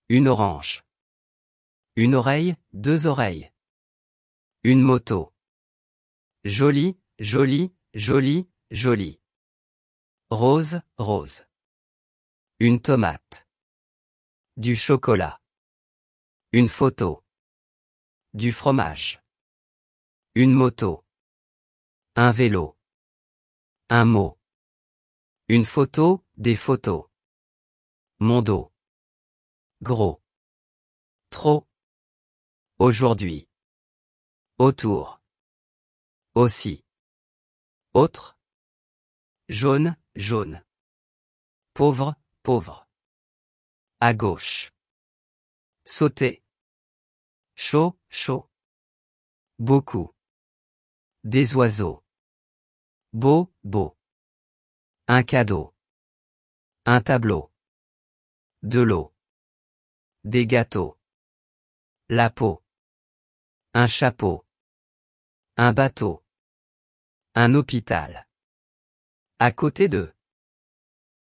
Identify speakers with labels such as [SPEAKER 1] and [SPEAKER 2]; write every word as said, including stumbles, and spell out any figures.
[SPEAKER 1] Une orange. Une oreille, deux oreilles. Une moto. Joli, joli, joli, joli. Rose, rose. Une tomate. Du chocolat. Une photo. Du fromage. Une moto. Un vélo. Un mot. Une photo, des photos. Mon dos. Gros. Trop. Aujourd'hui. Autour. Aussi. Autre. Jaune, jaune. Pauvre, pauvre. À gauche. Sauter. Chaud, chaud. Beaucoup. Des oiseaux. Beau, beau. Un cadeau. Un tableau. De l'eau. Des gâteaux. La peau. Un chapeau. Un bateau. Un hôpital. À côté de.